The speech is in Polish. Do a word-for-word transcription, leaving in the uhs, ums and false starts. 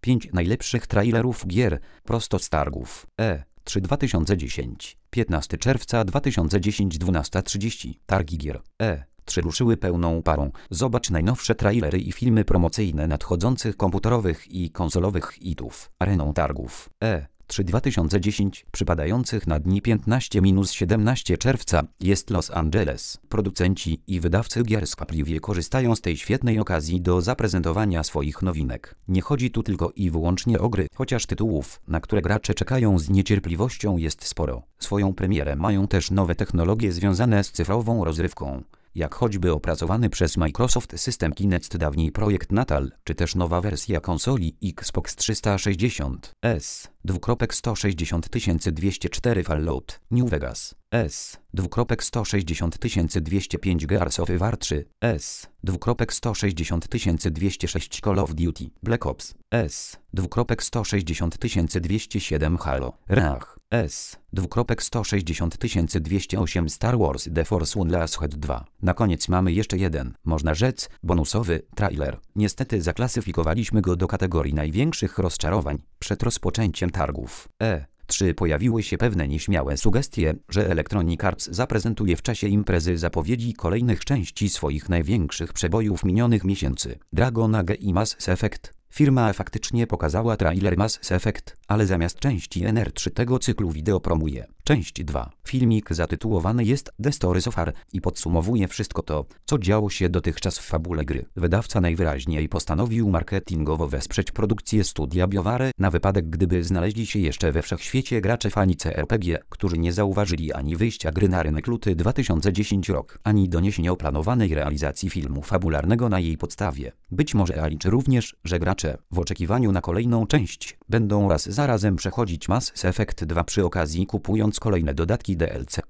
pięć najlepszych trailerów gier, prosto z targów. E trzy dwa tysiące dziesięć. piętnastego czerwca dwa tysiące dziesięć, dwunasta trzydzieści. Targi gier. E trzy ruszyły pełną parą. Zobacz najnowsze trailery i filmy promocyjne nadchodzących komputerowych i konsolowych hitów. Areną targów. E trzy dwa tysiące dziesięć, przypadających na dni piętnastego do siedemnastego czerwca, jest Los Angeles. Producenci i wydawcy gier skwapliwie korzystają z tej świetnej okazji do zaprezentowania swoich nowinek. Nie chodzi tu tylko i wyłącznie o gry, chociaż tytułów, na które gracze czekają z niecierpliwością, jest sporo. Swoją premierę mają też nowe technologie związane z cyfrową rozrywką, jak choćby opracowany przez Microsoft system Kinect, dawniej projekt Natal, czy też nowa wersja konsoli Xbox trzysta sześćdziesiąt S, sto sześćdziesiąt tysięcy dwieście cztery Fallout New Vegas, S, sto sześćdziesiąt tysięcy dwieście pięć Gears of War trzy, S, sto sześćdziesiąt tysięcy dwieście sześć Call of Duty Black Ops, S, sto sześćdziesiąt tysięcy dwieście siedem Halo Reach, S, sto sześćdziesiąt tysięcy dwieście osiem Star Wars The Force Unleashed dwa. Na koniec mamy jeszcze jeden, można rzec, bonusowy trailer. Niestety zaklasyfikowaliśmy go do kategorii największych rozczarowań. Przed rozpoczęciem targów E trzy pojawiły się pewne nieśmiałe sugestie, że Electronic Arts zaprezentuje w czasie imprezy zapowiedzi kolejnych części swoich największych przebojów minionych miesięcy. Dragon Age i Mass Effect. Firma faktycznie pokazała trailer Mass Effect, ale zamiast części N R trzy tego cyklu wideo promuje część dwa. Filmik zatytułowany jest The Story So Far i podsumowuje wszystko to, co działo się dotychczas w fabule gry. Wydawca najwyraźniej postanowił marketingowo wesprzeć produkcję studia BioWare na wypadek, gdyby znaleźli się jeszcze we wszechświecie gracze fani C R P G, którzy nie zauważyli ani wyjścia gry na rynek luty dwa tysiące dziesiąty rok, ani doniesień o planowanej realizacji filmu fabularnego na jej podstawie. Być może A liczy również, że gracze w oczekiwaniu na kolejną część będą raz za razem przechodzić Mass Effect dwa przy okazji, kupując kolejne dodatki D L C.